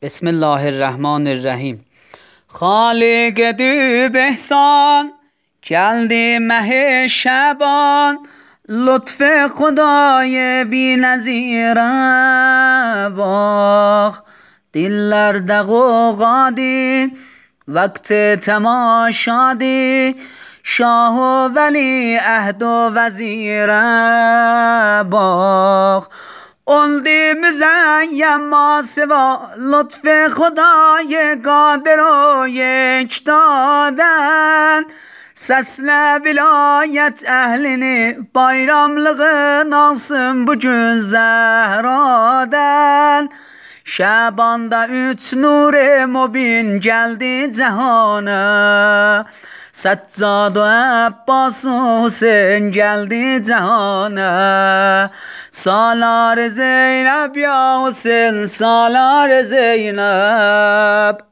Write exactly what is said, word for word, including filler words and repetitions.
بسم الله الرحمن الرحیم. خالق دو بهسان geldi مه شبان، لطف خدای بی نظیره باخ. dillerde غوغادی وقت تماشادی، شاه و ولی عهد و وزیره باخ. oldi müzeyyem masva lütf خدای قادر و یک دادن، sesle vilayet ehlini bayramlığın alsın bugün Zehradan. Şabanda üç nur-i mubin geldi cehana, Seccad و عباس و حسین geldi cehana. سالار زینب یا حسین سالار زینب.